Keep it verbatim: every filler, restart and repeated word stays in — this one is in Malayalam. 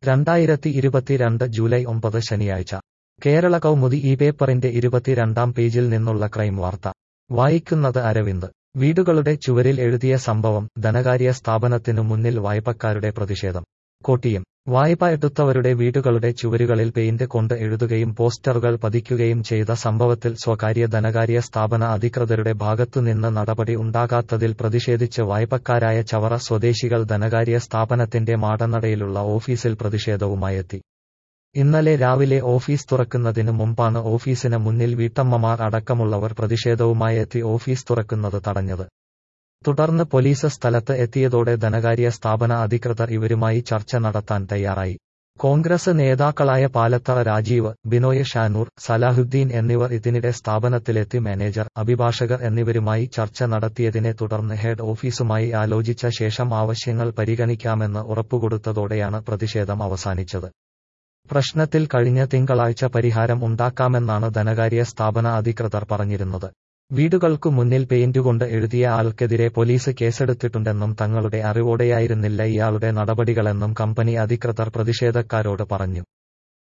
രണ്ടായിരത്തി ഇരുപത്തിരണ്ട് ജൂലൈ ഒമ്പത് ശനിയാഴ്ച കേരള കൗമുദി ഈ പേപ്പറിന്റെ ഇരുപത്തിരണ്ടാം പേജിൽ നിന്നുള്ള ക്രൈം വാർത്ത വായിക്കുന്നത് അരവിന്ദ്. വീടുകളുടെ ചുവരിൽ എഴുതിയ സംഭവം, ധനകാര്യ സ്ഥാപനത്തിനു മുന്നിൽ വായ്പക്കാരുടെ പ്രതിഷേധം. കോട്ടയം. വായ്പ എടുത്തവരുടെ വീടുകളുടെ ചുവരുകളിൽ പെയിന്റ് കൊണ്ട് എഴുതുകയും പോസ്റ്ററുകൾ പതിക്കുകയും ചെയ്ത സംഭവത്തിൽ സ്വകാര്യ ധനകാര്യ സ്ഥാപന അധികൃതരുടെ ഭാഗത്തുനിന്ന് നടപടി ഉണ്ടാകാത്തതിൽ പ്രതിഷേധിച്ച് വായ്പക്കാരായ ചവറ സ്വദേശികൾ ധനകാര്യ സ്ഥാപനത്തിന്റെ മാടനടയിലുള്ള ഓഫീസിൽ പ്രതിഷേധവുമായെത്തി. ഇന്നലെ രാവിലെ ഓഫീസ് തുറക്കുന്നതിനു മുമ്പാണ് ഓഫീസിന് മുന്നിൽ വീട്ടമ്മമാർ അടക്കമുള്ളവർ പ്രതിഷേധവുമായെത്തി ഓഫീസ് തുറക്കുന്നത് തടഞ്ഞത്. തുടർന്ന് പോലീസ് സ്ഥലത്ത് എത്തിയതോടെ ധനകാര്യ സ്ഥാപന അധികൃതർ ഇവരുമായി ചർച്ച നടത്താൻ തയ്യാറായി. കോൺഗ്രസ് നേതാക്കളായ പാലത്തറ രാജീവ്, ബിനോയ് ഷാനൂർ, സലാഹുദ്ദീൻ എന്നിവർ ഇതിനിടെ സ്ഥാപനത്തിലെത്തി മാനേജർ, അഭിഭാഷകർ എന്നിവരുമായി ചർച്ച നടത്തിയതിനെ തുടർന്ന് ഹെഡ് ഓഫീസുമായി ആലോചിച്ച ശേഷം ആവശ്യങ്ങൾ പരിഗണിക്കാമെന്ന് ഉറപ്പുകൊടുത്തതോടെയാണ് പ്രതിഷേധം അവസാനിച്ചത്. പ്രശ്നത്തിൽ കഴിഞ്ഞ തിങ്കളാഴ്ച പരിഹാരം ഉണ്ടാക്കാമെന്നാണ് ധനകാര്യ സ്ഥാപന അധികൃതർ പറഞ്ഞിരുന്നത്. വീടുകൾക്കു മുന്നിൽ പെയിന്റുകൊണ്ട് എഴുതിയ ആൾക്കെതിരെ പോലീസ് കേസെടുത്തിട്ടുണ്ടെന്നും തങ്ങളുടെ അറിവോടെയായിരുന്നില്ല ഇയാളുടെ നടപടികളെന്നും കമ്പനി അധികൃതർ പ്രതിഷേധക്കാരോട് പറഞ്ഞു.